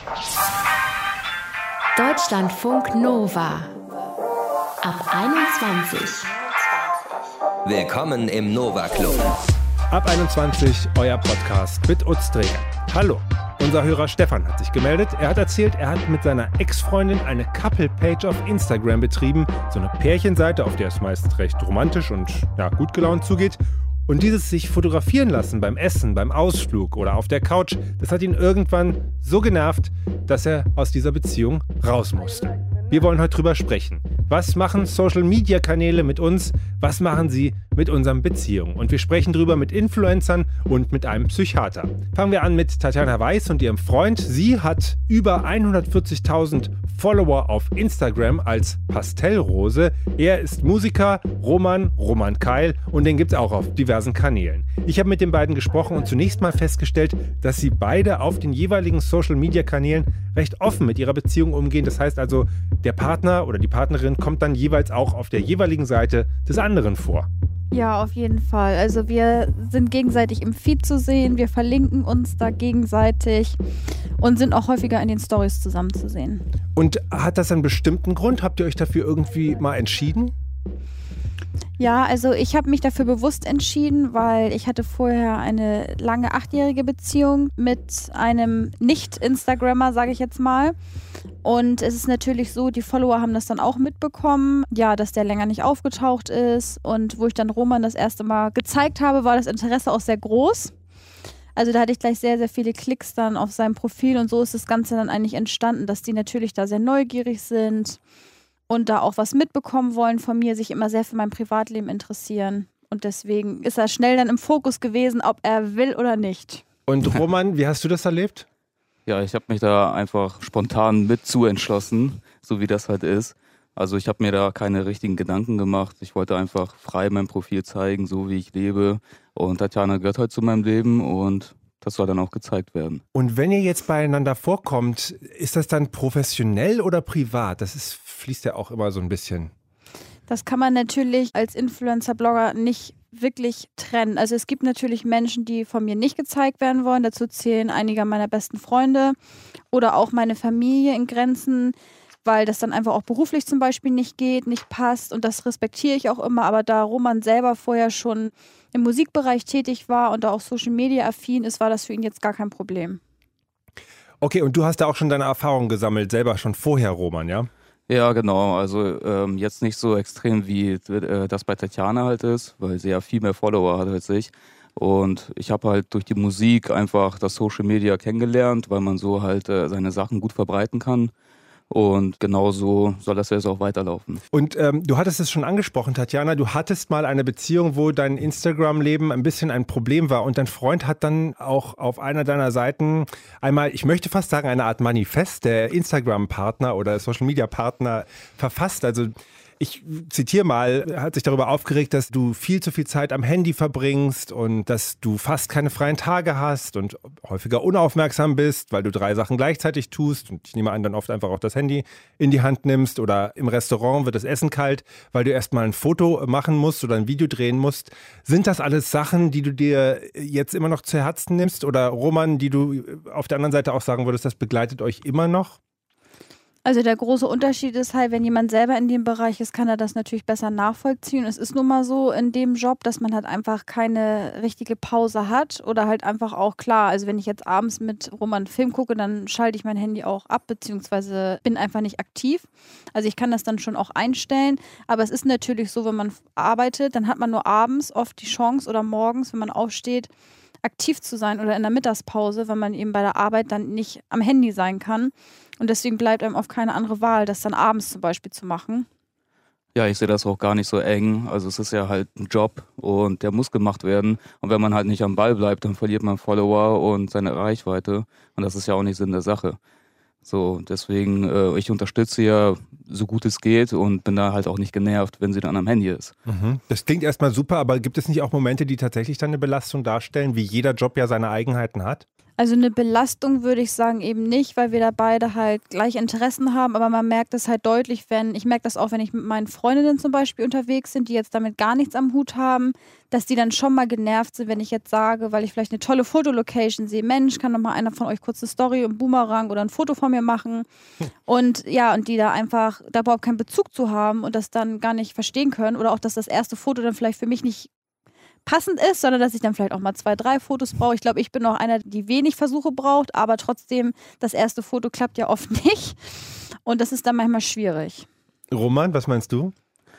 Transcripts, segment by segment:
Deutschlandfunk Nova ab 21. Willkommen im Nova Club. Ab 21, euer Podcast mit Utz-Träger. Hallo, unser Hörer Stefan hat sich gemeldet. Er hat erzählt, er hat mit seiner Ex-Freundin eine Couple-Page auf Instagram betrieben. So eine Pärchenseite, auf der es meist recht romantisch und gut gelaunt zugeht. Und dieses sich fotografieren lassen beim Essen, beim Ausflug oder auf der Couch, das hat ihn irgendwann so genervt, dass er aus dieser Beziehung raus musste. Wir wollen heute drüber sprechen. Was machen Social-Media-Kanäle mit uns? Was machen sie mit unseren Beziehungen? Und wir sprechen drüber mit Influencern und mit einem Psychiater. Fangen wir an mit Tatjana Weiß und ihrem Freund. Sie hat über 140.000 Follower auf Instagram als Pastellrose. Er ist Musiker, Roman Keil, und den gibt es auch auf diversen Kanälen. Ich habe mit den beiden gesprochen und zunächst mal festgestellt, dass sie beide auf den jeweiligen Social-Media-Kanälen recht offen mit ihrer Beziehung umgehen. Das heißt also, der Partner oder die Partnerin kommt dann jeweils auch auf der jeweiligen Seite des anderen vor. Ja, auf jeden Fall. Also wir sind gegenseitig im Feed zu sehen, wir verlinken uns da gegenseitig und sind auch häufiger in den Stories zusammen zu sehen. Und hat das einen bestimmten Grund? Habt ihr euch dafür irgendwie mal entschieden? Ja, also ich habe mich dafür bewusst entschieden, weil ich hatte vorher eine lange 8-jährige Beziehung mit einem Nicht-Instagrammer, sage ich jetzt mal. Und es ist natürlich so, die Follower haben das dann auch mitbekommen, ja, dass der länger nicht aufgetaucht ist. Und wo ich dann Roman das erste Mal gezeigt habe, war das Interesse auch sehr groß. Also da hatte ich gleich sehr, sehr viele Klicks dann auf seinem Profil und so ist das Ganze dann eigentlich entstanden, dass die natürlich da sehr neugierig sind und da auch was mitbekommen wollen von mir, sich immer sehr für mein Privatleben interessieren. Und deswegen ist er schnell dann im Fokus gewesen, ob er will oder nicht. Und Roman, wie hast du das erlebt? Ja, ich habe mich da einfach spontan mit zu entschlossen, so wie das halt ist. Also ich habe mir da keine richtigen Gedanken gemacht. Ich wollte einfach frei mein Profil zeigen, so wie ich lebe. Und Tatjana gehört halt zu meinem Leben und das soll dann auch gezeigt werden. Und wenn ihr jetzt beieinander vorkommt, ist das dann professionell oder privat? Fließt ja auch immer so ein bisschen. Das kann man natürlich als Influencer-Blogger nicht wirklich trennen. Also es gibt natürlich Menschen, die von mir nicht gezeigt werden wollen. Dazu zählen einige meiner besten Freunde oder auch meine Familie in Grenzen, weil das dann einfach auch beruflich zum Beispiel nicht geht, nicht passt. Und das respektiere ich auch immer. Aber da Roman selber vorher schon im Musikbereich tätig war und da auch Social-Media-affin ist, war das für ihn jetzt gar kein Problem. Okay, und du hast da auch schon deine Erfahrungen gesammelt, selber schon vorher, Roman, ja? Ja, genau. Also jetzt nicht so extrem, wie das bei Tatjana halt ist, weil sie ja viel mehr Follower hat als ich. Und ich habe halt durch die Musik einfach das Social Media kennengelernt, weil man so halt seine Sachen gut verbreiten kann. Und genau so soll das jetzt auch weiterlaufen. Und du hattest es schon angesprochen, Tatjana, du hattest mal eine Beziehung, wo dein Instagram-Leben ein bisschen ein Problem war und dein Freund hat dann auch auf einer deiner Seiten einmal, ich möchte fast sagen, eine Art Manifest der Instagram-Partner oder Social-Media-Partner verfasst. Also ich zitiere mal, er hat sich darüber aufgeregt, dass du viel zu viel Zeit am Handy verbringst und dass du fast keine freien Tage hast und häufiger unaufmerksam bist, weil du 3 Sachen gleichzeitig tust und ich nehme an, dann oft einfach auch das Handy in die Hand nimmst oder im Restaurant wird das Essen kalt, weil du erstmal ein Foto machen musst oder ein Video drehen musst. Sind das alles Sachen, die du dir jetzt immer noch zu Herzen nimmst oder Roman, die du auf der anderen Seite auch sagen würdest, das begleitet euch immer noch? Also der große Unterschied ist halt, wenn jemand selber in dem Bereich ist, kann er das natürlich besser nachvollziehen. Es ist nun mal so in dem Job, dass man halt einfach keine richtige Pause hat oder halt einfach auch klar, also wenn ich jetzt abends mit Roman einen Film gucke, dann schalte ich mein Handy auch ab, beziehungsweise bin einfach nicht aktiv. Also ich kann das dann schon auch einstellen, aber es ist natürlich so, wenn man arbeitet, dann hat man nur abends oft die Chance oder morgens, wenn man aufsteht, aktiv zu sein oder in der Mittagspause, wenn man eben bei der Arbeit dann nicht am Handy sein kann. Und deswegen bleibt einem oft keine andere Wahl, das dann abends zum Beispiel zu machen. Ja, ich sehe das auch gar nicht so eng. Also es ist ja halt ein Job und der muss gemacht werden. Und wenn man halt nicht am Ball bleibt, dann verliert man Follower und seine Reichweite. Und das ist ja auch nicht Sinn der Sache. So, deswegen, ich unterstütze ja so gut es geht und bin da halt auch nicht genervt, wenn sie dann am Handy ist. Das klingt erstmal super, aber gibt es nicht auch Momente, die tatsächlich dann eine Belastung darstellen, wie jeder Job ja seine Eigenheiten hat? Also eine Belastung würde ich sagen eben nicht, weil wir da beide halt gleiche Interessen haben, aber man merkt es halt deutlich, ich merke das auch, wenn ich mit meinen Freundinnen zum Beispiel unterwegs bin, die jetzt damit gar nichts am Hut haben, dass die dann schon mal genervt sind, wenn ich jetzt sage, weil ich vielleicht eine tolle Fotolocation sehe, Mensch, kann doch mal einer von euch kurz eine Story im Boomerang oder ein Foto von mir machen und die da einfach da überhaupt keinen Bezug zu haben und das dann gar nicht verstehen können oder auch, dass das erste Foto dann vielleicht für mich nicht passend ist, sondern dass ich dann vielleicht auch mal 2, 3 Fotos brauche. Ich glaube, ich bin auch einer, die wenig Versuche braucht, aber trotzdem, das erste Foto klappt ja oft nicht und das ist dann manchmal schwierig. Roman, was meinst du?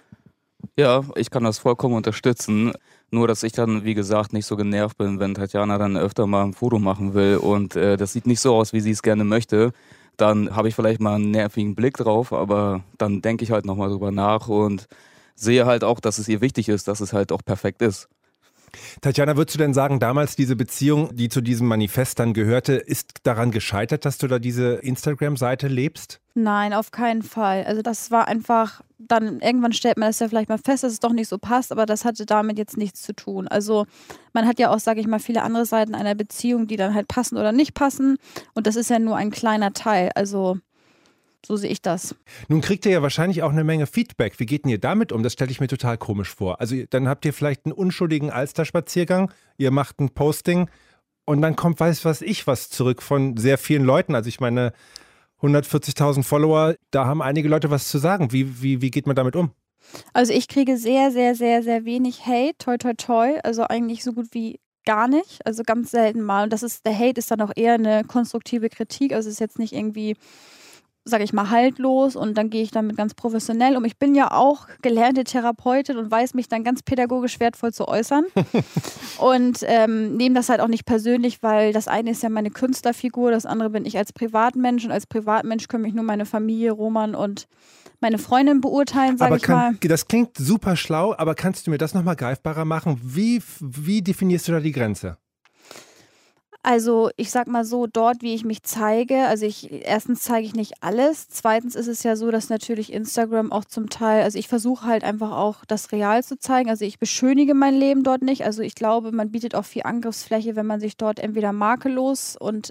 Ja, ich kann das vollkommen unterstützen. Nur, dass ich dann, wie gesagt, nicht so genervt bin, wenn Tatjana dann öfter mal ein Foto machen will und das sieht nicht so aus, wie sie es gerne möchte. Dann habe ich vielleicht mal einen nervigen Blick drauf, aber dann denke ich halt nochmal drüber nach und sehe halt auch, dass es ihr wichtig ist, dass es halt auch perfekt ist. Tatjana, würdest du denn sagen, damals diese Beziehung, die zu diesem Manifest dann gehörte, ist daran gescheitert, dass du da diese Instagram-Seite lebst? Nein, auf keinen Fall. Also das war einfach, dann irgendwann stellt man das ja vielleicht mal fest, dass es doch nicht so passt, aber das hatte damit jetzt nichts zu tun. Also man hat ja auch, sage ich mal, viele andere Seiten einer Beziehung, die dann halt passen oder nicht passen und das ist ja nur ein kleiner Teil, also so sehe ich das. Nun kriegt ihr ja wahrscheinlich auch eine Menge Feedback. Wie geht denn ihr damit um? Das stelle ich mir total komisch vor. Also dann habt ihr vielleicht einen unschuldigen Alsterspaziergang, ihr macht ein Posting und dann kommt weiß was ich was zurück von sehr vielen Leuten. Also ich meine 140.000 Follower, da haben einige Leute was zu sagen. Wie geht man damit um? Also ich kriege sehr, sehr, sehr, sehr wenig Hate, toi, toi, toi. Also eigentlich so gut wie gar nicht, also ganz selten mal. Und der Hate ist dann auch eher eine konstruktive Kritik, also es ist jetzt nicht irgendwie, sage ich mal, haltlos und dann gehe ich damit ganz professionell um. Ich bin ja auch gelernte Therapeutin und weiß mich dann ganz pädagogisch wertvoll zu äußern und nehme das halt auch nicht persönlich, weil das eine ist ja meine Künstlerfigur, das andere bin ich als Privatmensch und als Privatmensch können mich nur meine Familie, Roman und meine Freundin beurteilen, sage ich mal. Das klingt super schlau, aber kannst du mir das nochmal greifbarer machen? Wie definierst du da die Grenze? Also ich sag mal so, dort wie ich mich zeige, erstens zeige ich nicht alles, zweitens ist es ja so, dass natürlich Instagram auch zum Teil, also ich versuche halt einfach auch das Real zu zeigen, also ich beschönige mein Leben dort nicht, also ich glaube, man bietet auch viel Angriffsfläche, wenn man sich dort entweder makellos und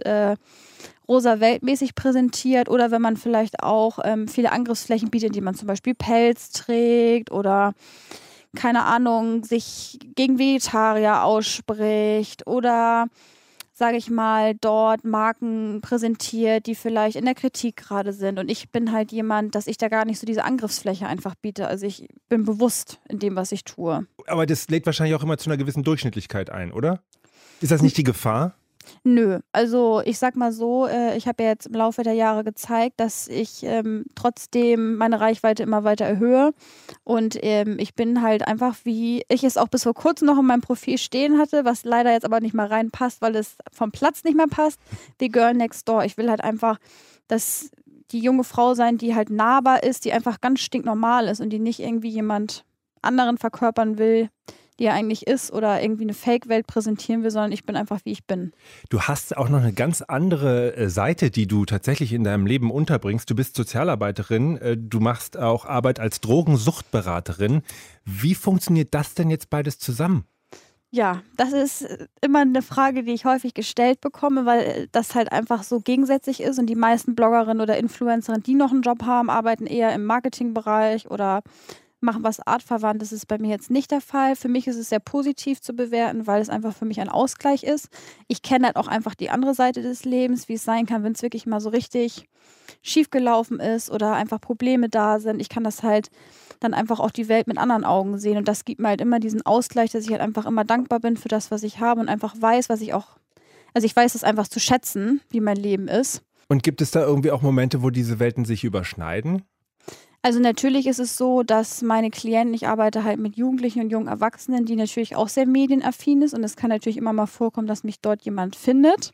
rosa weltmäßig präsentiert oder wenn man vielleicht auch viele Angriffsflächen bietet, indem man zum Beispiel Pelz trägt oder keine Ahnung, sich gegen Vegetarier ausspricht oder sage ich mal, dort Marken präsentiert, die vielleicht in der Kritik gerade sind. Und ich bin halt jemand, dass ich da gar nicht so diese Angriffsfläche einfach biete. Also ich bin bewusst in dem, was ich tue. Aber das lädt wahrscheinlich auch immer zu einer gewissen Durchschnittlichkeit ein, oder? Ist das nicht die Gefahr? Nö, also ich sag mal so, ich habe ja jetzt im Laufe der Jahre gezeigt, dass ich trotzdem meine Reichweite immer weiter erhöhe und ich bin halt einfach, wie ich es auch bis vor kurzem noch in meinem Profil stehen hatte, was leider jetzt aber nicht mehr reinpasst, weil es vom Platz nicht mehr passt, the girl next door. Ich will halt einfach, dass die junge Frau sein, die halt nahbar ist, die einfach ganz stinknormal ist und die nicht irgendwie jemand anderen verkörpern will, die er eigentlich ist oder irgendwie eine Fake-Welt präsentieren will, sondern ich bin einfach, wie ich bin. Du hast auch noch eine ganz andere Seite, die du tatsächlich in deinem Leben unterbringst. Du bist Sozialarbeiterin, du machst auch Arbeit als Drogensuchtberaterin. Wie funktioniert das denn jetzt beides zusammen? Ja, das ist immer eine Frage, die ich häufig gestellt bekomme, weil das halt einfach so gegensätzlich ist und die meisten Bloggerinnen oder Influencerinnen, die noch einen Job haben, arbeiten eher im Marketingbereich oder machen was artverwandt. Das ist bei mir jetzt nicht der Fall. Für mich ist es sehr positiv zu bewerten, weil es einfach für mich ein Ausgleich ist. Ich kenne halt auch einfach die andere Seite des Lebens, wie es sein kann, wenn es wirklich mal so richtig schief gelaufen ist oder einfach Probleme da sind. Ich kann das halt dann einfach auch die Welt mit anderen Augen sehen und das gibt mir halt immer diesen Ausgleich, dass ich halt einfach immer dankbar bin für das, was ich habe und einfach weiß, ich weiß es einfach zu schätzen, wie mein Leben ist. Und gibt es da irgendwie auch Momente, wo diese Welten sich überschneiden? Also natürlich ist es so, dass meine Klienten, ich arbeite halt mit Jugendlichen und jungen Erwachsenen, die natürlich auch sehr medienaffin ist und es kann natürlich immer mal vorkommen, dass mich dort jemand findet.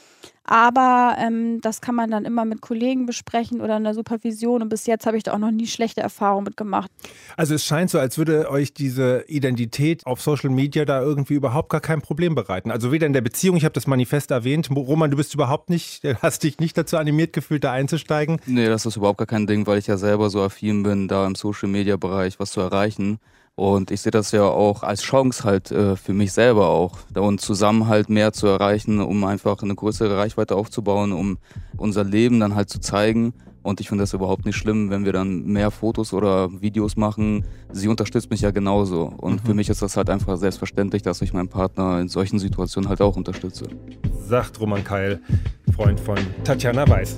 Aber das kann man dann immer mit Kollegen besprechen oder in der Supervision und bis jetzt habe ich da auch noch nie schlechte Erfahrungen mitgemacht. Also es scheint so, als würde euch diese Identität auf Social Media da irgendwie überhaupt gar kein Problem bereiten. Also weder in der Beziehung, ich habe das Manifest erwähnt, Roman, du bist hast dich nicht dazu animiert gefühlt, da einzusteigen? Nee, das ist überhaupt gar kein Ding, weil ich ja selber so affin bin, da im Social-Media-Bereich was zu erreichen. Und ich sehe das ja auch als Chance halt für mich selber auch. Und zusammen halt mehr zu erreichen, um einfach eine größere Reichweite aufzubauen, um unser Leben dann halt zu zeigen. Und ich finde das überhaupt nicht schlimm, wenn wir dann mehr Fotos oder Videos machen. Sie unterstützt mich ja genauso. Und für mich ist das halt einfach selbstverständlich, dass ich meinen Partner in solchen Situationen halt auch unterstütze. Sagt Roman Keil, Freund von Tatjana Weiß.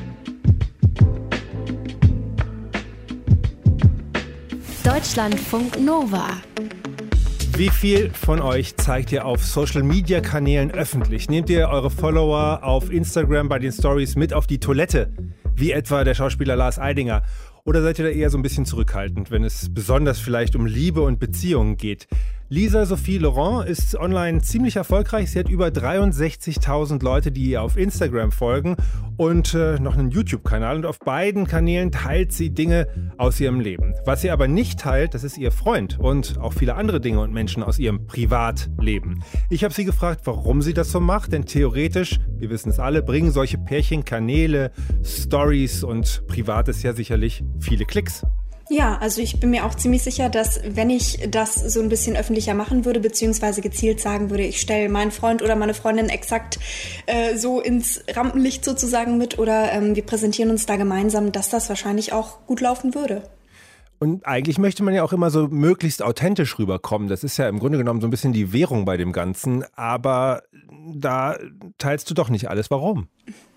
Deutschlandfunk Nova. Wie viel von euch zeigt ihr auf Social-Media-Kanälen öffentlich? Nehmt ihr eure Follower auf Instagram bei den Stories mit auf die Toilette, wie etwa der Schauspieler Lars Eidinger? Oder seid ihr da eher so ein bisschen zurückhaltend, wenn es besonders vielleicht um Liebe und Beziehungen geht? Lisa Sophie Laurent ist online ziemlich erfolgreich. Sie hat über 63.000 Leute, die ihr auf Instagram folgen und noch einen YouTube-Kanal. Und auf beiden Kanälen teilt sie Dinge aus ihrem Leben. Was sie aber nicht teilt, das ist ihr Freund und auch viele andere Dinge und Menschen aus ihrem Privatleben. Ich habe sie gefragt, warum sie das so macht, denn theoretisch, wir wissen es alle, bringen solche Pärchen Kanäle, Stories und Privates ja sicherlich viele Klicks. Ja, also ich bin mir auch ziemlich sicher, dass wenn ich das so ein bisschen öffentlicher machen würde, beziehungsweise gezielt sagen würde, ich stelle meinen Freund oder meine Freundin exakt so ins Rampenlicht sozusagen mit oder wir präsentieren uns da gemeinsam, dass das wahrscheinlich auch gut laufen würde. Und eigentlich möchte man ja auch immer so möglichst authentisch rüberkommen. Das ist ja im Grunde genommen so ein bisschen die Währung bei dem Ganzen. Aber da teilst du doch nicht alles. Warum?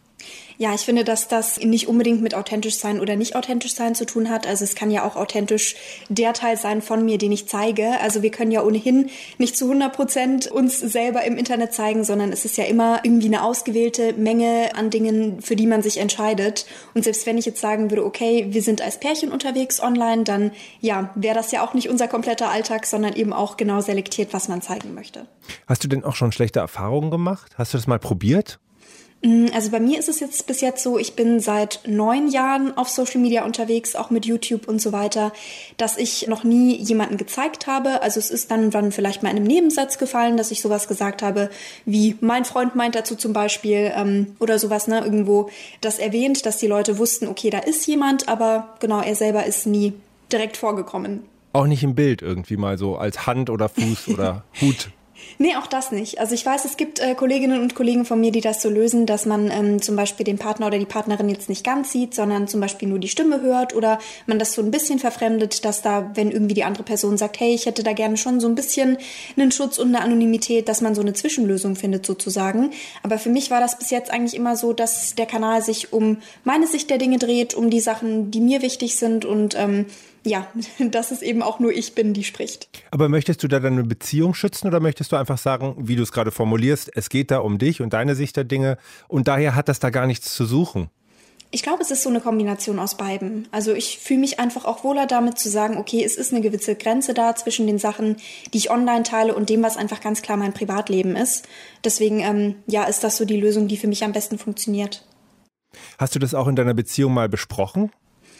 Ja, ich finde, dass das nicht unbedingt mit authentisch sein oder nicht authentisch sein zu tun hat. Also es kann ja auch authentisch der Teil sein von mir, den ich zeige. Also wir können ja ohnehin nicht zu 100% uns selber im Internet zeigen, sondern es ist ja immer irgendwie eine ausgewählte Menge an Dingen, für die man sich entscheidet. Und selbst wenn ich jetzt sagen würde, okay, wir sind als Pärchen unterwegs online, dann ja, wäre das ja auch nicht unser kompletter Alltag, sondern eben auch genau selektiert, was man zeigen möchte. Hast du denn auch schon schlechte Erfahrungen gemacht? Hast du das mal probiert? Also bei mir ist es jetzt bis jetzt so, ich bin seit 9 Jahren auf Social Media unterwegs, auch mit YouTube und so weiter, dass ich noch nie jemanden gezeigt habe. Also es ist dann vielleicht mal in einem Nebensatz gefallen, dass ich sowas gesagt habe, wie mein Freund meint dazu zum Beispiel oder sowas, ne, irgendwo das erwähnt, dass die Leute wussten, okay, da ist jemand, aber genau, er selber ist nie direkt vorgekommen. Auch nicht im Bild irgendwie mal so als Hand oder Fuß oder Hut? Nee, auch das nicht. Also ich weiß, es gibt Kolleginnen und Kollegen von mir, die das so lösen, dass man zum Beispiel den Partner oder die Partnerin jetzt nicht ganz sieht, sondern zum Beispiel nur die Stimme hört oder man das so ein bisschen verfremdet, dass da, wenn irgendwie die andere Person sagt, hey, ich hätte da gerne schon so ein bisschen einen Schutz und eine Anonymität, dass man so eine Zwischenlösung findet sozusagen. Aber für mich war das bis jetzt eigentlich immer so, dass der Kanal sich um meine Sicht der Dinge dreht, um die Sachen, die mir wichtig sind und ja, dass es eben auch nur ich bin, die spricht. Aber möchtest du da deine Beziehung schützen oder möchtest du einfach sagen, wie du es gerade formulierst, es geht da um dich und deine Sicht der Dinge und daher hat das da gar nichts zu suchen? Ich glaube, es ist so eine Kombination aus beidem. Also ich fühle mich einfach auch wohler damit zu sagen, okay, es ist eine gewisse Grenze da zwischen den Sachen, die ich online teile und dem, was einfach ganz klar mein Privatleben ist. Deswegen, ja, ist das so die Lösung, die für mich am besten funktioniert. Hast du das auch in deiner Beziehung mal besprochen?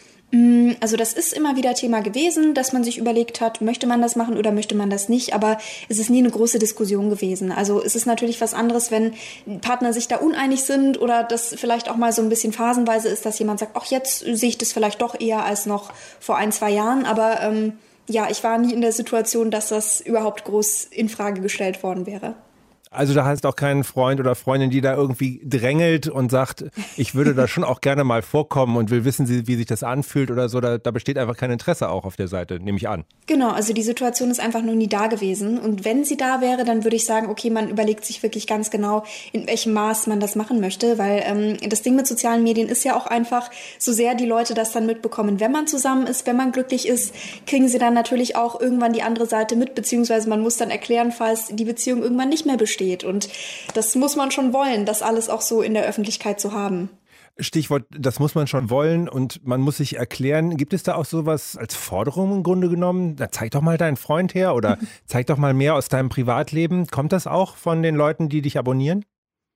Also das ist immer wieder Thema gewesen, dass man sich überlegt hat, möchte man das machen oder möchte man das nicht, aber es ist nie eine große Diskussion gewesen. Also es ist natürlich was anderes, wenn Partner sich da uneinig sind oder das vielleicht auch mal so ein bisschen phasenweise ist, dass jemand sagt, ach, jetzt sehe ich das vielleicht doch eher als noch vor 1-2 Jahren, aber ja, ich war nie in der Situation, dass das überhaupt groß in Frage gestellt worden wäre. Also da hast du auch keinen Freund oder Freundin, die da irgendwie drängelt und sagt, ich würde da schon auch gerne mal vorkommen und will wissen, wie sich das anfühlt oder so. Da besteht einfach kein Interesse auch auf der Seite, nehme ich an. Genau, also die Situation ist einfach noch nie da gewesen. Und wenn sie da wäre, dann würde ich sagen, okay, man überlegt sich wirklich ganz genau, in welchem Maß man das machen möchte. Weil das Ding mit sozialen Medien ist ja auch einfach, so sehr die Leute das dann mitbekommen, wenn man zusammen ist, wenn man glücklich ist, kriegen sie dann natürlich auch irgendwann die andere Seite mit, beziehungsweise man muss dann erklären, falls die Beziehung irgendwann nicht mehr besteht. Und das muss man schon wollen, das alles auch so in der Öffentlichkeit zu haben. Stichwort, das muss man schon wollen und man muss sich erklären. Gibt es da auch sowas als Forderung im Grunde genommen? Da zeig doch mal deinen Freund her oder zeig doch mal mehr aus deinem Privatleben. Kommt das auch von den Leuten, die dich abonnieren?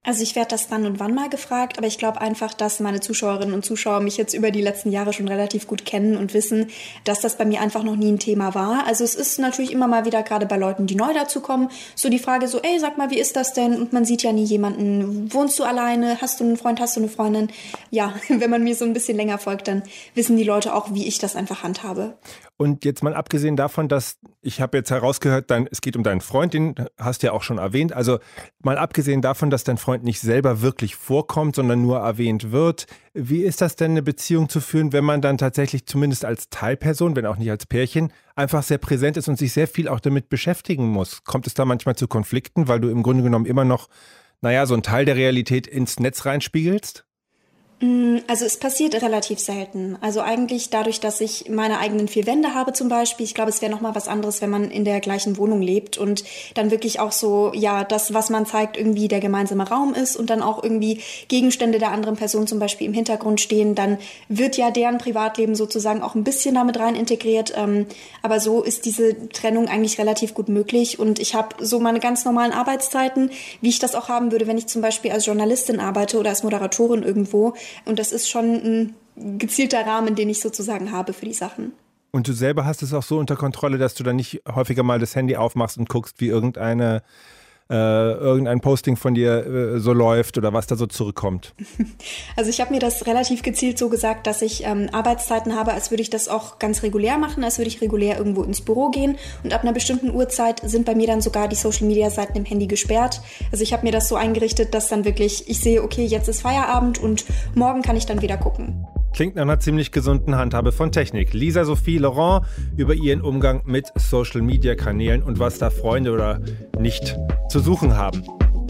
Also ich werde das dann und wann mal gefragt, aber ich glaube einfach, dass meine Zuschauerinnen und Zuschauer mich jetzt über die letzten Jahre schon relativ gut kennen und wissen, dass das bei mir einfach noch nie ein Thema war. Also es ist natürlich immer mal wieder, gerade bei Leuten, die neu dazukommen, so die Frage so, ey, sag mal, wie ist das denn? Und man sieht ja nie jemanden. Wohnst du alleine? Hast du einen Freund? Hast du eine Freundin? Ja, wenn man mir so ein bisschen länger folgt, dann wissen die Leute auch, wie ich das einfach handhabe. Und jetzt mal abgesehen davon, dass ich habe jetzt herausgehört, es geht um deinen Freund, den hast du ja auch schon erwähnt. Also mal abgesehen davon, dass dein Freund nicht selber wirklich vorkommt, sondern nur erwähnt wird. Wie ist das denn, eine Beziehung zu führen, wenn man dann tatsächlich zumindest als Teilperson, wenn auch nicht als Pärchen, einfach sehr präsent ist und sich sehr viel auch damit beschäftigen muss? Kommt es da manchmal zu Konflikten, weil du im Grunde genommen immer noch, so einen Teil der Realität ins Netz reinspiegelst? Also es passiert relativ selten. Also eigentlich dadurch, dass ich meine eigenen 4 Wände habe zum Beispiel. Ich glaube, es wäre nochmal was anderes, wenn man in der gleichen Wohnung lebt und dann wirklich auch so, ja, das, was man zeigt, irgendwie der gemeinsame Raum ist und dann auch irgendwie Gegenstände der anderen Person zum Beispiel im Hintergrund stehen. Dann wird ja deren Privatleben sozusagen auch ein bisschen damit rein integriert. Aber so ist diese Trennung eigentlich relativ gut möglich. Und ich habe so meine ganz normalen Arbeitszeiten, wie ich das auch haben würde, wenn ich zum Beispiel als Journalistin arbeite oder als Moderatorin irgendwo. Und das ist schon ein gezielter Rahmen, den ich sozusagen habe für die Sachen. Und du selber hast es auch so unter Kontrolle, dass du dann nicht häufiger mal das Handy aufmachst und guckst, wie irgendein Posting von dir so läuft oder was da so zurückkommt? Also ich habe mir das relativ gezielt so gesagt, dass ich Arbeitszeiten habe, als würde ich das auch ganz regulär machen, als würde ich regulär irgendwo ins Büro gehen. Und ab einer bestimmten Uhrzeit sind bei mir dann sogar die Social-Media-Seiten im Handy gesperrt. Also ich habe mir das so eingerichtet, dass dann wirklich ich sehe, okay, jetzt ist Feierabend und morgen kann ich dann wieder gucken. Klingt nach einer ziemlich gesunden Handhabe von Technik. Lisa Sophie Laurent über ihren Umgang mit Social-Media-Kanälen und was da Freunde oder nicht zu suchen haben.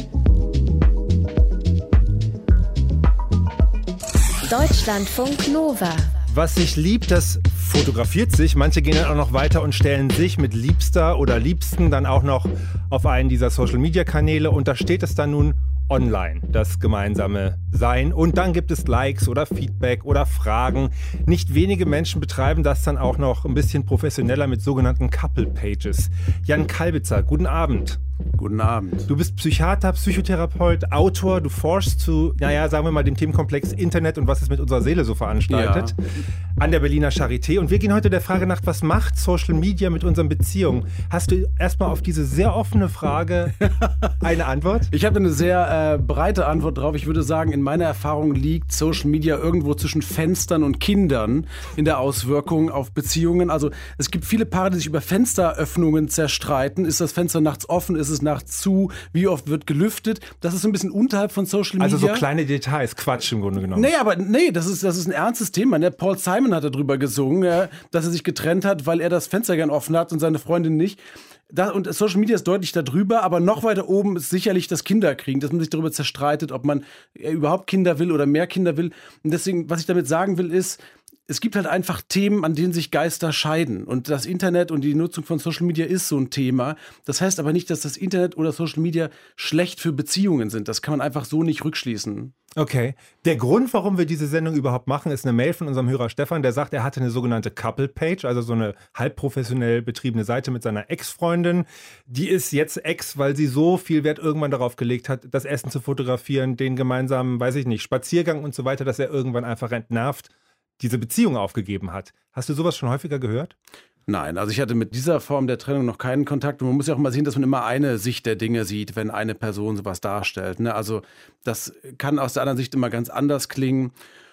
Deutschlandfunk Nova. Was sich liebt, das fotografiert sich. Manche gehen dann auch noch weiter und stellen sich mit Liebster oder Liebsten dann auch noch auf einen dieser Social-Media-Kanäle. Und da steht es dann nun online, das gemeinsame Sein. Und dann gibt es Likes oder Feedback oder Fragen. Nicht wenige Menschen betreiben das dann auch noch ein bisschen professioneller mit sogenannten Couple Pages. Jan Kalbitzer, guten Abend. Guten Abend. Du bist Psychiater, Psychotherapeut, Autor. Du forschst zu, sagen wir mal, dem Themenkomplex Internet und was es mit unserer Seele so veranstaltet. Ja. An der Berliner Charité. Und wir gehen heute der Frage nach, was macht Social Media mit unseren Beziehungen? Hast du erstmal auf diese sehr offene Frage eine Antwort? Ich habe eine sehr breite Antwort drauf. Ich würde sagen, in meiner Erfahrung liegt Social Media irgendwo zwischen Fenstern und Kindern in der Auswirkung auf Beziehungen. Also es gibt viele Paare, die sich über Fensteröffnungen zerstreiten. Ist das Fenster nachts offen? Ist es nachts zu? Wie oft wird gelüftet? Das ist so ein bisschen unterhalb von Social Media. Also so kleine Details, Quatsch im Grunde genommen. Das ist ein ernstes Thema. Ne? Paul Simon hat darüber gesungen, dass er sich getrennt hat, weil er das Fenster gern offen hat und seine Freundin nicht. Und Social Media ist deutlich darüber, aber noch weiter oben ist sicherlich das Kinderkriegen, dass man sich darüber zerstreitet, ob man überhaupt Kinder will oder mehr Kinder will. Und deswegen, was ich damit sagen will, ist, es gibt halt einfach Themen, an denen sich Geister scheiden. Und das Internet und die Nutzung von Social Media ist so ein Thema. Das heißt aber nicht, dass das Internet oder Social Media schlecht für Beziehungen sind. Das kann man einfach so nicht rückschließen. Okay. Der Grund, warum wir diese Sendung überhaupt machen, ist eine Mail von unserem Hörer Stefan, der sagt, er hatte eine sogenannte Couple-Page, also so eine halb professionell betriebene Seite mit seiner Ex-Freundin. Die ist jetzt Ex, weil sie so viel Wert irgendwann darauf gelegt hat, das Essen zu fotografieren, den gemeinsamen, Spaziergang und so weiter, dass er irgendwann einfach entnervt diese Beziehung aufgegeben hat. Hast du sowas schon häufiger gehört? Nein, also ich hatte mit dieser Form der Trennung noch keinen Kontakt. Und man muss ja auch mal sehen, dass man immer eine Sicht der Dinge sieht, wenn eine Person sowas darstellt. Ne? Also das kann aus der anderen Sicht immer ganz anders klingen.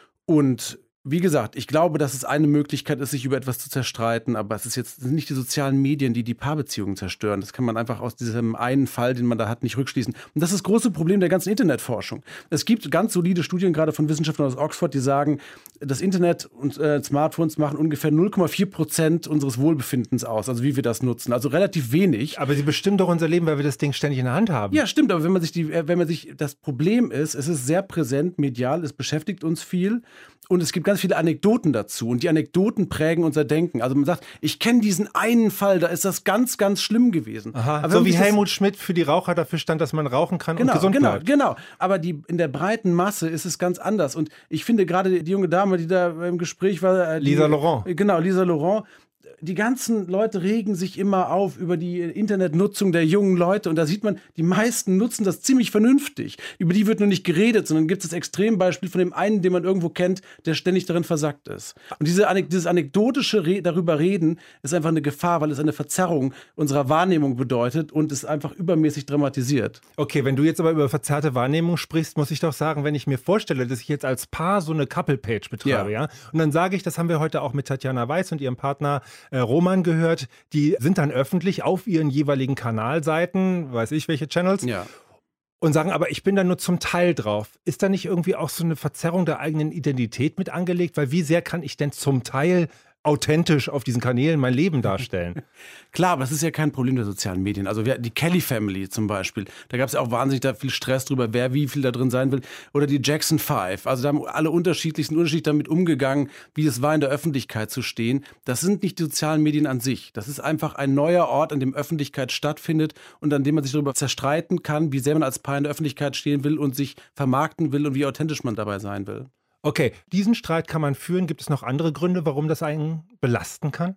Und wie gesagt, ich glaube, dass es eine Möglichkeit ist, sich über etwas zu zerstreiten, aber es sind nicht die sozialen Medien, die Paarbeziehungen zerstören. Das kann man einfach aus diesem einen Fall, den man da hat, nicht rückschließen. Und das ist das große Problem der ganzen Internetforschung. Es gibt ganz solide Studien, gerade von Wissenschaftlern aus Oxford, die sagen, das Internet und Smartphones machen ungefähr 0,4% unseres Wohlbefindens aus, also wie wir das nutzen. Also relativ wenig. Aber sie bestimmen doch unser Leben, weil wir das Ding ständig in der Hand haben. Ja, stimmt, aber das Problem ist, es ist sehr präsent, medial, es beschäftigt uns viel. Und es gibt ganz viele Anekdoten dazu. Und die Anekdoten prägen unser Denken. Also man sagt, ich kenne diesen einen Fall, da ist das ganz, ganz schlimm gewesen. Aha, so wie Helmut Schmidt für die Raucher dafür stand, dass man rauchen kann und gesund bleibt. Genau. Aber in der breiten Masse ist es ganz anders. Und ich finde gerade die junge Dame, die da im Gespräch war... Lisa Laurent. Genau, Lisa Laurent. die ganzen Leute regen sich immer auf über die Internetnutzung der jungen Leute und da sieht man, die meisten nutzen das ziemlich vernünftig. Über die wird nur nicht geredet, sondern gibt es das Extrembeispiel von dem einen, den man irgendwo kennt, der ständig darin versackt ist. Und dieses anekdotische darüber reden ist einfach eine Gefahr, weil es eine Verzerrung unserer Wahrnehmung bedeutet und es einfach übermäßig dramatisiert. Okay, wenn du jetzt aber über verzerrte Wahrnehmung sprichst, muss ich doch sagen, wenn ich mir vorstelle, dass ich jetzt als Paar so eine Couple-Page betreibe, ja, und dann sage ich, das haben wir heute auch mit Tatjana Weiß und ihrem Partner Roman gehört, die sind dann öffentlich auf ihren jeweiligen Kanalseiten, weiß ich welche Channels, und sagen, aber ich bin da nur zum Teil drauf. Ist da nicht irgendwie auch so eine Verzerrung der eigenen Identität mit angelegt? Weil wie sehr kann ich denn zum Teil authentisch auf diesen Kanälen mein Leben darstellen? Klar, aber das ist ja kein Problem der sozialen Medien. Also die Kelly Family zum Beispiel, da gab es ja auch wahnsinnig viel Stress drüber, wer wie viel da drin sein will. Oder die Jackson 5, also da haben alle unterschiedlich damit umgegangen, wie es war, in der Öffentlichkeit zu stehen. Das sind nicht die sozialen Medien an sich. Das ist einfach ein neuer Ort, an dem Öffentlichkeit stattfindet und an dem man sich darüber zerstreiten kann, wie sehr man als Paar in der Öffentlichkeit stehen will und sich vermarkten will und wie authentisch man dabei sein will. Okay, diesen Streit kann man führen. Gibt es noch andere Gründe, warum das einen belasten kann?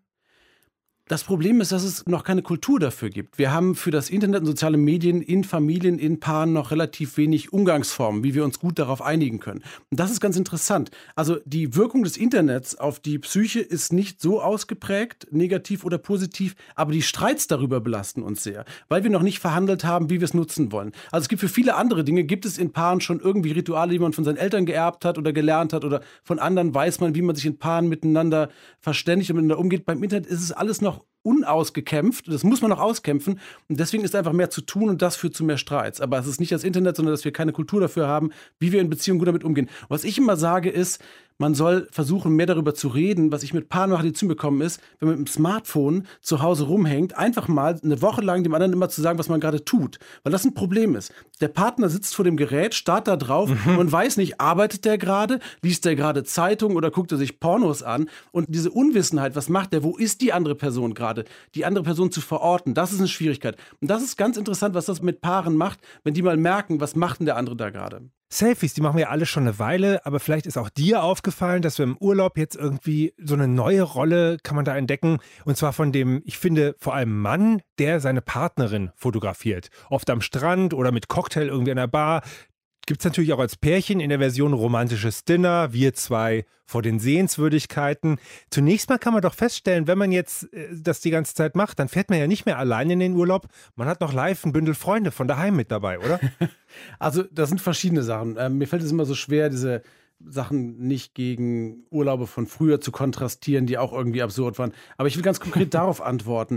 Das Problem ist, dass es noch keine Kultur dafür gibt. Wir haben für das Internet und soziale Medien in Familien, in Paaren noch relativ wenig Umgangsformen, wie wir uns gut darauf einigen können. Und das ist ganz interessant. Also die Wirkung des Internets auf die Psyche ist nicht so ausgeprägt, negativ oder positiv, aber die Streits darüber belasten uns sehr, weil wir noch nicht verhandelt haben, wie wir es nutzen wollen. Also es gibt für viele andere Dinge, gibt es in Paaren schon irgendwie Rituale, die man von seinen Eltern geerbt hat oder gelernt hat oder von anderen weiß man, wie man sich in Paaren miteinander verständigt und miteinander umgeht. Beim Internet ist es alles noch unausgekämpft, das muss man noch auskämpfen und deswegen ist einfach mehr zu tun und das führt zu mehr Streits. Aber es ist nicht das Internet, sondern dass wir keine Kultur dafür haben, wie wir in Beziehungen gut damit umgehen. Und was ich immer sage ist, man soll versuchen, mehr darüber zu reden. Was ich mit Paaren mache, die zu mir kommen, ist, wenn man mit dem Smartphone zu Hause rumhängt, einfach mal eine Woche lang dem anderen immer zu sagen, was man gerade tut. Weil das ein Problem ist. Der Partner sitzt vor dem Gerät, starrt da drauf und weiß nicht, arbeitet der gerade, liest der gerade Zeitung oder guckt er sich Pornos an. Und diese Unwissenheit, was macht der, wo ist die andere Person gerade? Die andere Person zu verorten, das ist eine Schwierigkeit. Und das ist ganz interessant, was das mit Paaren macht, wenn die mal merken, was macht denn der andere da gerade. Selfies, die machen wir alle schon eine Weile, aber vielleicht ist auch dir aufgefallen, dass wir im Urlaub jetzt irgendwie so eine neue Rolle kann man da entdecken. Und zwar von dem, ich finde, vor allem Mann, der seine Partnerin fotografiert. Oft am Strand oder mit Cocktail irgendwie an der Bar. Gibt es natürlich auch als Pärchen in der Version romantisches Dinner, wir zwei vor den Sehenswürdigkeiten. Zunächst mal kann man doch feststellen, wenn man jetzt das die ganze Zeit macht, dann fährt man ja nicht mehr allein in den Urlaub. Man hat noch live ein Bündel Freunde von daheim mit dabei, oder? Also das sind verschiedene Sachen. Mir fällt es immer so schwer, diese Sachen nicht gegen Urlaube von früher zu kontrastieren, die auch irgendwie absurd waren. Aber ich will ganz konkret darauf antworten.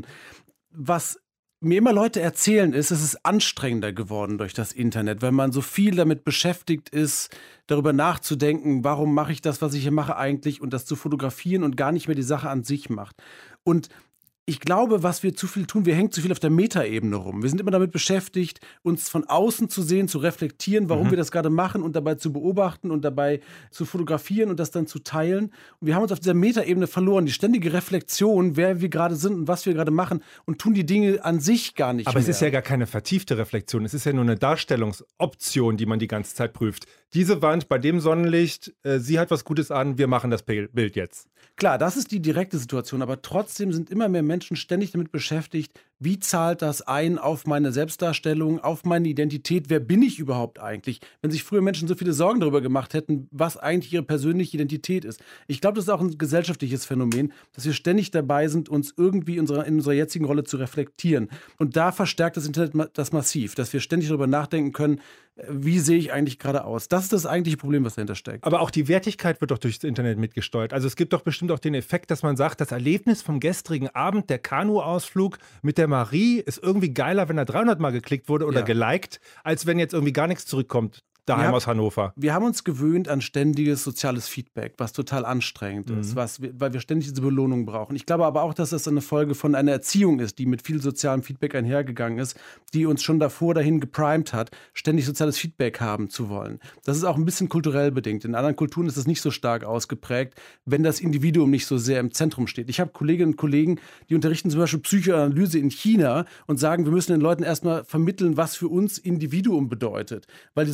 Was mir immer Leute erzählen ist, es ist anstrengender geworden durch das Internet, weil man so viel damit beschäftigt ist, darüber nachzudenken, warum mache ich das, was ich hier mache eigentlich und das zu fotografieren und gar nicht mehr die Sache an sich macht. Und ich glaube, was wir zu viel tun, wir hängen zu viel auf der Metaebene rum. Wir sind immer damit beschäftigt, uns von außen zu sehen, zu reflektieren, warum wir das gerade machen und dabei zu beobachten und dabei zu fotografieren und das dann zu teilen. Und wir haben uns auf dieser Metaebene verloren, die ständige Reflexion, wer wir gerade sind und was wir gerade machen und tun die Dinge an sich gar nicht mehr. Aber es ist ja gar keine vertiefte Reflexion, es ist ja nur eine Darstellungsoption, die man die ganze Zeit prüft. Diese Wand bei dem Sonnenlicht, sie hat was Gutes an, wir machen das Bild jetzt. Klar, das ist die direkte Situation, aber trotzdem sind immer mehr Menschen ständig damit beschäftigt, wie zahlt das ein auf meine Selbstdarstellung, auf meine Identität, wer bin ich überhaupt eigentlich? Wenn sich früher Menschen so viele Sorgen darüber gemacht hätten, was eigentlich ihre persönliche Identität ist. Ich glaube, das ist auch ein gesellschaftliches Phänomen, dass wir ständig dabei sind, uns irgendwie in unserer jetzigen Rolle zu reflektieren. Und da verstärkt das Internet das massiv, dass wir ständig darüber nachdenken können, wie sehe ich eigentlich gerade aus? Das ist das eigentliche Problem, was dahinter steckt. Aber auch die Wertigkeit wird doch durchs Internet mitgesteuert. Also es gibt doch bestimmt auch den Effekt, dass man sagt, das Erlebnis vom gestrigen Abend, der Kanuausflug mit der Marie, ist irgendwie geiler, wenn er 300 Mal geklickt wurde oder geliked, als wenn jetzt irgendwie gar nichts zurückkommt. Daheim aus Hannover. Wir haben uns gewöhnt an ständiges soziales Feedback, was total anstrengend ist, weil wir ständig diese Belohnung brauchen. Ich glaube aber auch, dass das eine Folge von einer Erziehung ist, die mit viel sozialem Feedback einhergegangen ist, die uns schon davor dahin geprimed hat, ständig soziales Feedback haben zu wollen. Das ist auch ein bisschen kulturell bedingt. In anderen Kulturen ist das nicht so stark ausgeprägt, wenn das Individuum nicht so sehr im Zentrum steht. Ich habe Kolleginnen und Kollegen, die unterrichten zum Beispiel Psychoanalyse in China und sagen, wir müssen den Leuten erstmal vermitteln, was für uns Individuum bedeutet. Weil diese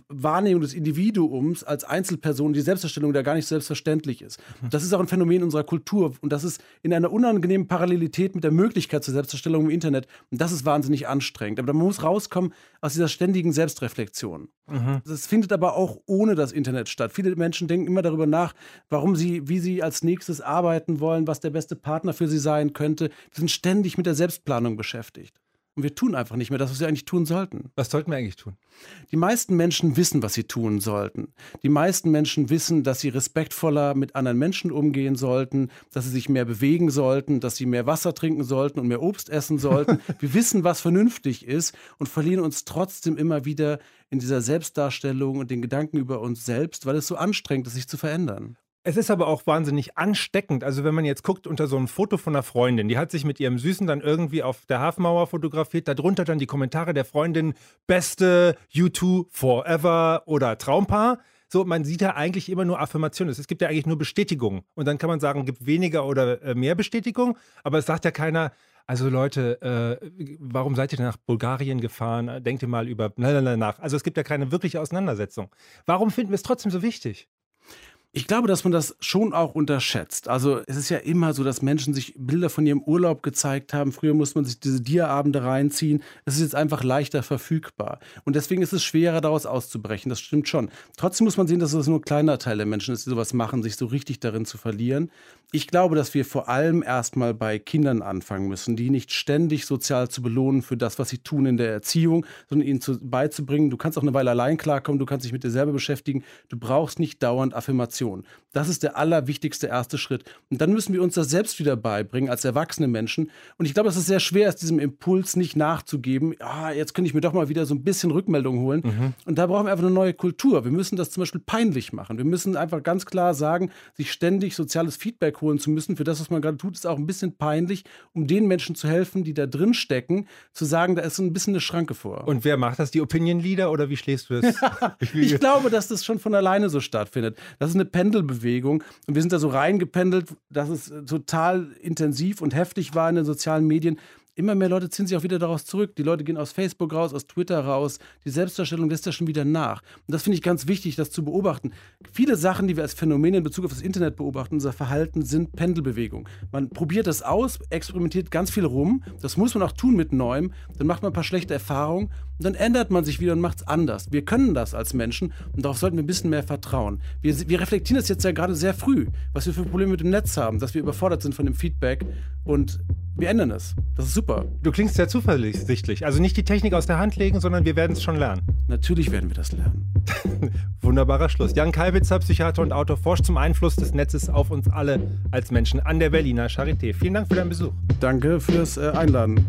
Wahrnehmung des Individuums als Einzelperson, die Selbstdarstellung da gar nicht selbstverständlich ist. Das ist auch ein Phänomen unserer Kultur und das ist in einer unangenehmen Parallelität mit der Möglichkeit zur Selbstdarstellung im Internet und das ist wahnsinnig anstrengend. Aber man muss rauskommen aus dieser ständigen Selbstreflexion. Das findet aber auch ohne das Internet statt. Viele Menschen denken immer darüber nach, wie sie als nächstes arbeiten wollen, was der beste Partner für sie sein könnte. Wir sind ständig mit der Selbstplanung beschäftigt. Und wir tun einfach nicht mehr das, was wir eigentlich tun sollten. Was sollten wir eigentlich tun? Die meisten Menschen wissen, was sie tun sollten. Die meisten Menschen wissen, dass sie respektvoller mit anderen Menschen umgehen sollten, dass sie sich mehr bewegen sollten, dass sie mehr Wasser trinken sollten und mehr Obst essen sollten. Wir wissen, was vernünftig ist und verlieren uns trotzdem immer wieder in dieser Selbstdarstellung und den Gedanken über uns selbst, weil es so anstrengend ist, sich zu verändern. Es ist aber auch wahnsinnig ansteckend. Also wenn man jetzt guckt unter so ein Foto von einer Freundin, die hat sich mit ihrem Süßen dann irgendwie auf der Hafenmauer fotografiert, darunter dann die Kommentare der Freundin, beste, U2, Forever oder Traumpaar. So, man sieht ja eigentlich immer nur Affirmationen. Es gibt ja eigentlich nur Bestätigung. Und dann kann man sagen, gibt weniger oder mehr Bestätigung. Aber es sagt ja keiner, also Leute, warum seid ihr denn nach Bulgarien gefahren? Denkt ihr mal über nach. Also es gibt ja keine wirkliche Auseinandersetzung. Warum finden wir es trotzdem so wichtig? Ich glaube, dass man das schon auch unterschätzt. Also es ist ja immer so, dass Menschen sich Bilder von ihrem Urlaub gezeigt haben. Früher musste man sich diese Dia-Abende reinziehen. Es ist jetzt einfach leichter verfügbar. Und deswegen ist es schwerer, daraus auszubrechen. Das stimmt schon. Trotzdem muss man sehen, dass es nur ein kleiner Teil der Menschen ist, die sowas machen, sich so richtig darin zu verlieren. Ich glaube, dass wir vor allem erstmal bei Kindern anfangen müssen, die nicht ständig sozial zu belohnen für das, was sie tun in der Erziehung, sondern ihnen beizubringen, du kannst auch eine Weile allein klarkommen, du kannst dich mit dir selber beschäftigen, du brauchst nicht dauernd Affirmation. Das ist der allerwichtigste erste Schritt. Und dann müssen wir uns das selbst wieder beibringen als erwachsene Menschen. Und ich glaube, dass es sehr schwer ist, diesem Impuls nicht nachzugeben. Jetzt könnte ich mir doch mal wieder so ein bisschen Rückmeldung holen. Und da brauchen wir einfach eine neue Kultur. Wir müssen das zum Beispiel peinlich machen. Wir müssen einfach ganz klar sagen, sich ständig soziales Feedback holen zu müssen für das, was man gerade tut, ist auch ein bisschen peinlich, um den Menschen zu helfen, die da drin stecken, zu sagen, da ist so ein bisschen eine Schranke vor. Und wer macht das? Die Opinion Leader oder wie schlägst du das? Ich glaube, dass das schon von alleine so stattfindet. Das ist eine Pendelbewegung und wir sind da so reingependelt, dass es total intensiv und heftig war in den sozialen Medien. Immer mehr Leute ziehen sich auch wieder daraus zurück. Die Leute gehen aus Facebook raus, aus Twitter raus. Die Selbstdarstellung lässt ja schon wieder nach. Und das finde ich ganz wichtig, das zu beobachten. Viele Sachen, die wir als Phänomene in Bezug auf das Internet beobachten, unser Verhalten, sind Pendelbewegungen. Man probiert das aus, experimentiert ganz viel rum. Das muss man auch tun mit Neuem. Dann macht man ein paar schlechte Erfahrungen und dann ändert man sich wieder und macht es anders. Wir können das als Menschen und darauf sollten wir ein bisschen mehr vertrauen. Wir reflektieren das jetzt ja gerade sehr früh, was wir für Probleme mit dem Netz haben, dass wir überfordert sind von dem Feedback und wir ändern es. Das ist super. Du klingst sehr zuversichtlich. Also nicht die Technik aus der Hand legen, sondern wir werden es schon lernen. Natürlich werden wir das lernen. Wunderbarer Schluss. Jan Kalbitzer, Psychiater und Autor, forscht zum Einfluss des Netzes auf uns alle als Menschen an der Berliner Charité. Vielen Dank für deinen Besuch. Danke fürs Einladen.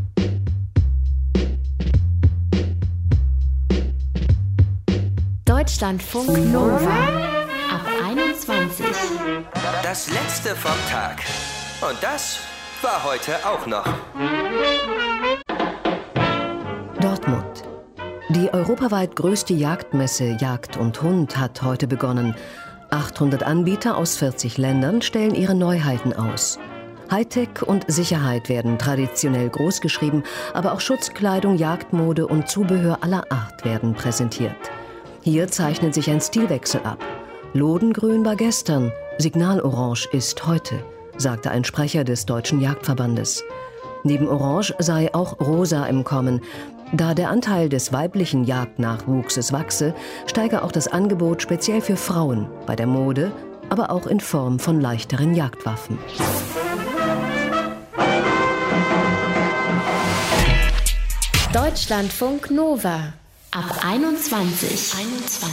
Deutschlandfunk Nova ab 21. Das letzte vom Tag. Und das war heute auch noch. Dortmund. Die europaweit größte Jagdmesse Jagd und Hund hat heute begonnen. 800 Anbieter aus 40 Ländern stellen ihre Neuheiten aus. Hightech und Sicherheit werden traditionell großgeschrieben, aber auch Schutzkleidung, Jagdmode und Zubehör aller Art werden präsentiert. Hier zeichnet sich ein Stilwechsel ab. Lodengrün war gestern, Signalorange ist heute, sagte ein Sprecher des Deutschen Jagdverbandes. Neben Orange sei auch Rosa im Kommen. Da der Anteil des weiblichen Jagdnachwuchses wachse, steige auch das Angebot speziell für Frauen bei der Mode, aber auch in Form von leichteren Jagdwaffen. Deutschlandfunk Nova ab 21.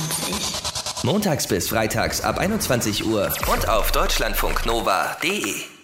Montags bis freitags ab 21 Uhr und auf deutschlandfunknova.de.